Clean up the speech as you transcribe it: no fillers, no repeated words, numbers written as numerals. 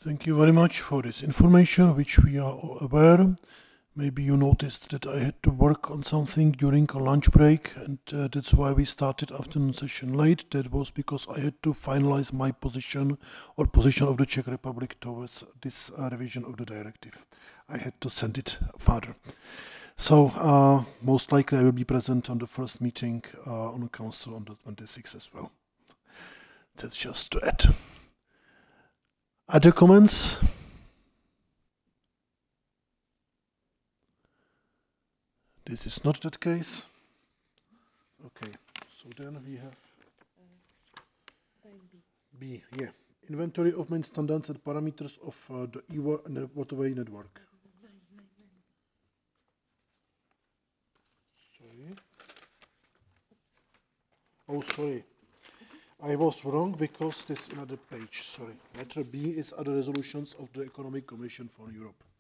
Thank you very much for this information, which we are all aware. Maybe you noticed that I had to work on something during a lunch break, and that's why we started afternoon session late. That was because I had to finalize my position or position of the Czech Republic towards this revision of the directive. I had to send it further. So most likely I will be present on the first meeting on the council on the 26th as well. That's just to add. Other comments? This is not that case. Okay, so then we have B, yeah. Inventory of main standards and parameters of the waterway network. Sorry. Oh, sorry. I was wrong because this is another page. Sorry. Letter B is other resolutions of the Economic Commission for Europe.